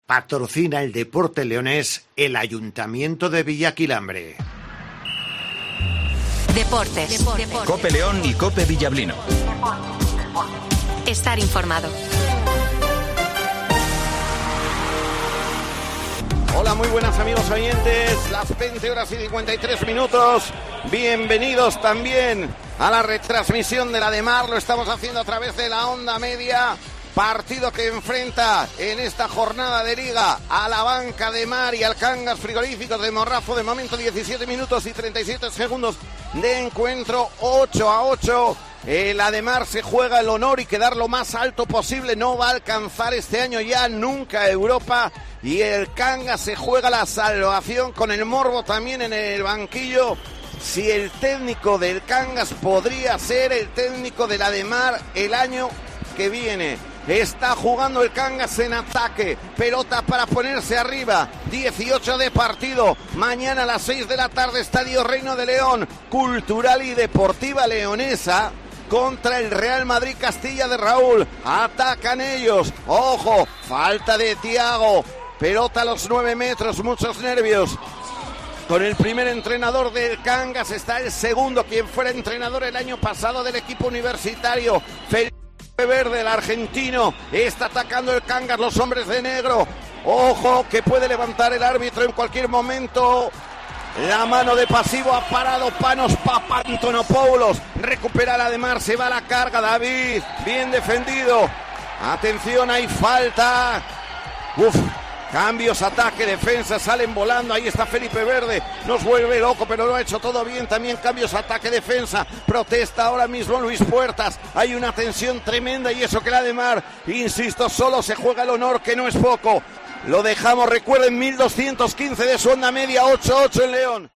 Patrocina el deporte leonés el Ayuntamiento de Villaquilambre. Deportes. Cope León y Cope Villablino. Estar informado. Hola, muy buenas amigos oyentes, las 20 horas y 53 minutos. Bienvenidos también a la retransmisión de la de Mar. Lo estamos haciendo a través de la onda media. Partido que enfrenta en esta jornada de Liga a la Banca de Mar y al Cangas Frigoríficos de Morrazo. De momento 17 minutos y 37 segundos de encuentro, 8-8. La de Mar se juega el honor y quedar lo más alto posible. No va a alcanzar este año ya nunca Europa. Y el Cangas se juega la salvación con el morbo también en el banquillo. Si el técnico del Cangas podría ser el técnico de la de Mar el año que viene. Está jugando el Cangas en ataque, pelota para ponerse arriba, 18 de partido, mañana a las 6 de la tarde, Estadio Reino de León, Cultural y Deportiva Leonesa contra el Real Madrid Castilla de Raúl. Atacan ellos, ojo, falta de Thiago, pelota a los 9 metros, muchos nervios. Con el primer entrenador del Cangas está el segundo, quien fuera entrenador el año pasado del equipo universitario, Felipe Verde, el argentino. Está atacando el Cangas, los hombres de negro. Ojo, que puede levantar el árbitro en cualquier momento. La mano de pasivo ha parado Panos Papantonopoulos. Recupera la de Mar, se va a la carga David. Bien defendido. Atención, hay falta. Cambios, ataque, defensa, salen volando, ahí está Felipe Verde, nos vuelve loco, pero lo ha hecho todo bien, también cambios, ataque, defensa, protesta ahora mismo Luis Puertas, hay una tensión tremenda y eso que la de Mar, insisto, solo se juega el honor, que no es poco, lo dejamos, recuerden, 1215 de su onda media, 8-8 en León.